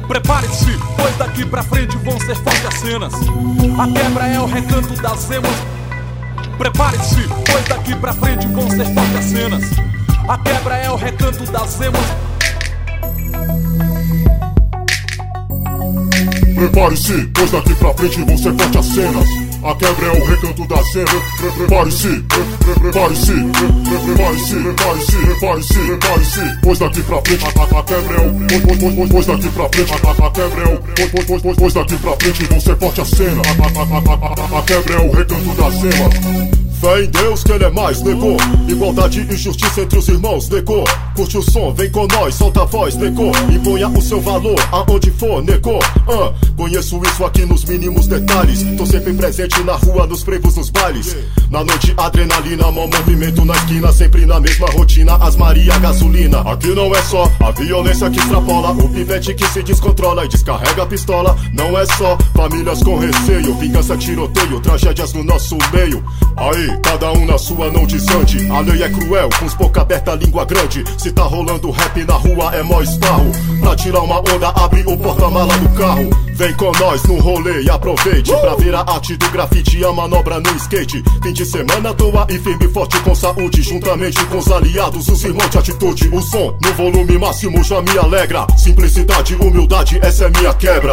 Prepare-se, pois daqui pra frente vão ser fortes as cenas. A quebra é o recanto das emas. Prepare-se, pois daqui pra frente vão ser fortes as cenas. A quebra é o recanto das emas. Prepare-se, pois daqui pra frente vão ser fortes as cenas. A quebra é o recanto da cena. Prepare-se, prepare-se, prepare-se, prepare-se, prepare-se, prepare-se, pois daqui pra frente a quebra é o pois daqui pra frente a quebra é o pois daqui pra frente vão ser fortes as cenas. A quebra é o recanto da cena. Fé em Deus que ele é mais, negou. Igualdade e justiça entre os irmãos, negou. Curte o som, vem com nós, solta a voz, negou. Imponha o seu valor aonde for, negou. Conheço isso aqui nos mínimos detalhes. Tô sempre presente na rua, nos frevos, nos bailes. Na noite, adrenalina, mau movimento na esquina. Sempre na mesma rotina, as Maria gasolina. Aqui não é só a violência que extrapola, o pivete que se descontrola e descarrega a pistola. Não é só famílias com receio, vingança, tiroteio, tragédias no nosso meio. Aí, cada um na sua, não desande. A lei é cruel, com os boca aberta, língua grande. Se tá rolando rap na rua é mó esparro. Pra tirar uma onda, abre o porta-mala do carro. Vem com nós no rolê e aproveite pra ver a arte do grafite, a manobra no skate. Fim de semana toa e firme e forte com saúde. Juntamente com os aliados, os irmãos de atitude. O som no volume máximo já me alegra. Simplicidade, humildade, essa é minha quebra.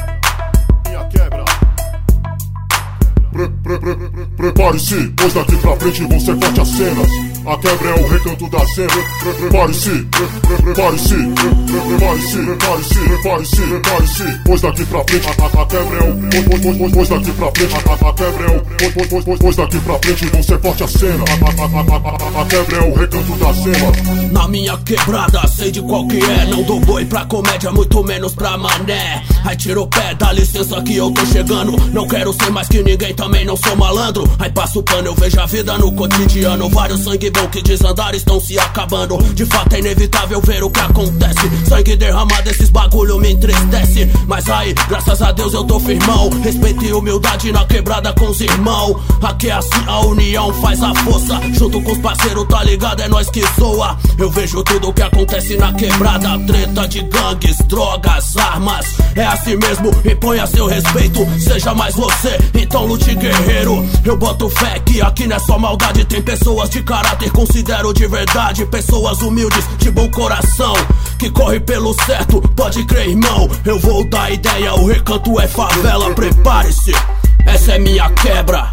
Prepare-se, pois daqui pra frente vão ser fortes as cenas. A quebra é o recanto da cena. Prepare-se, prepare-se, prepare-se, prepare-se, prepare-se, prepare-se, pois daqui pra frente a quebra é o pois daqui pra frente a quebra é o pois daqui pra frente vão ser fortes as cenas. A quebra é o recanto da cena. Na minha quebrada, sei de qual que é. Não dou boi pra comédia, muito menos pra mané. Aí tira o pé, dá licença que eu tô chegando. Não quero ser mais que ninguém, também não sou malandro. Aí passo o pano, eu vejo a vida no cotidiano. Vários sangue bom que desandaram estão se acabando. De fato é inevitável ver o que acontece. Sangue derramado, esses bagulho me entristece. Mas aí, graças a Deus eu tô firmão. Respeito e humildade na quebrada com os irmãos. Aqui é assim, a união faz a força. Junto com os parceiros, tá ligado? É nós que soa. Eu vejo tudo o que acontece na quebrada. Treta de gangues, drogas, armas. É assim mesmo, imponha seu respeito. Seja mais você, então lute guerreiro. Eu boto fé que aqui não é só maldade. Tem pessoas de caráter, considero de verdade. Pessoas humildes, de bom coração, que corre pelo certo, pode crer irmão. Eu vou dar ideia, o recanto é favela. Prepare-se, essa é minha quebra.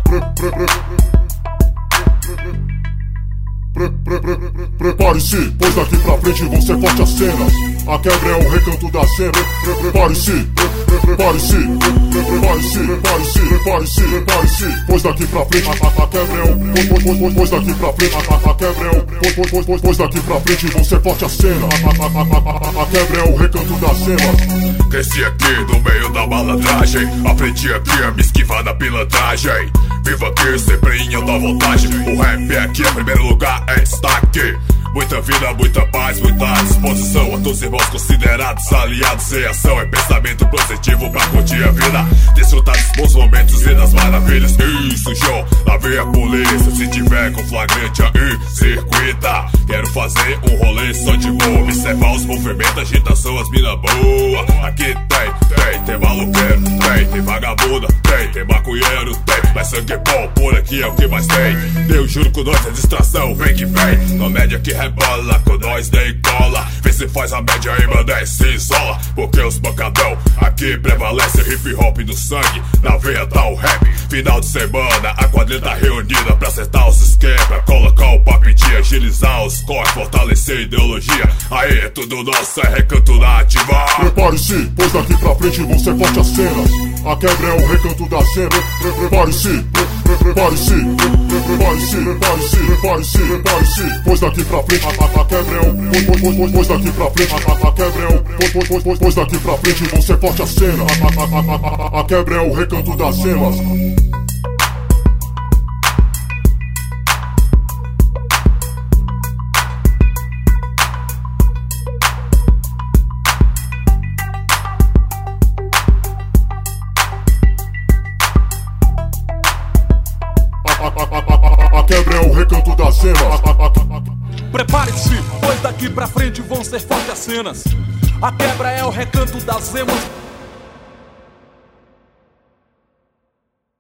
Prepare-se, pois daqui pra frente vão ser fortes as cenas. A quebra é o recanto da cena. Prepare-se, prepare-se, prepare-se, prepare-se, prepare-se, prepare-se, pois daqui pra frente a quebra é o pois daqui pra frente a quebra é o pois daqui pra frente vão ser fortes as cenas. A quebra é o recanto da cena. Cresci aqui no meio da malandragem, aprendi aqui a me esquivar da pilantragem. Vivo aqui sempre em alta voltagem. O rap aqui em primeiro lugar é destaque. Muita vida, muita paz, muita disposição. A todos os irmãos considerados aliados em ação. É pensamento positivo pra curtir a vida, desfrutar dos bons momentos e das maravilhas. Isso, João, lá vem a polícia. Se tiver com flagrante aí, circuita. Quero fazer um rolê só de boa, observar os movimentos, agitação, as mina boa. Aqui tem maloqueiro, tem vagabunda, tem maconheiro, tem. Mas sangue bom por aqui é o que mais tem. Eu juro que nós é distração, vem que vem. Na média que rebola, com nós nem cola. Vê se faz a média e manda e se isola. Porque os bancadão aqui prevalece. Hip hop no sangue, na veia tá o rap. Final de semana, a quadrilha tá reunida pra acertar os esquemas, colocar o papo em dia, agilizar os corres, fortalecer a ideologia. Aí é tudo nosso, é recanto na ativa. Prepare-se, pois daqui pra frente vão ser fortes as cenas. A quebra é o recanto da cena. Prepare-se, prepare-se, prepare-se, prepare-se, prepare-se, prepare-se, pois daqui pra frente a quebra é o pois daqui pra frente a quebra é o pois daqui pra frente vão ser fortes as cenas. A quebra é o recanto das cenas. A quebra é o recanto da cena. Prepare-se, pois daqui pra frente vão ser fortes as cenas. A quebra é o recanto das emas.